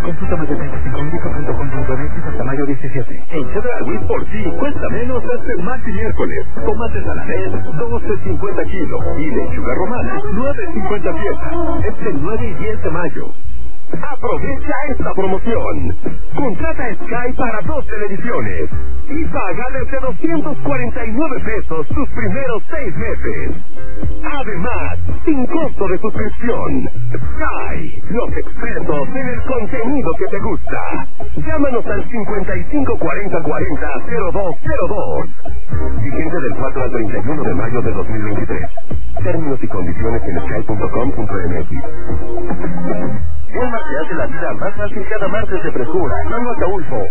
Consulta más detalles en comunico.com.mx hasta mayo 17. En Chedraui, por ti, cuesta menos este martes y miércoles. Tomates saladez, 12.50 kilos. Y lechuga romana, 9.50 piezas. Este 9 y 10 de mayo. Aprovecha esta promoción. Contrata Sky para 2 televisiones y paga desde 249 pesos sus primeros 6 meses. Además, sin costo de suscripción. Sky, los expertos en el contenido que te gusta. Llámanos al 554040-0202. Vigente del 4 al 31 de mayo de 2023. Términos y condiciones en sky.com.mx. Walmart te hace la vida más fácil cada martes de frescura. Mango Ataulfo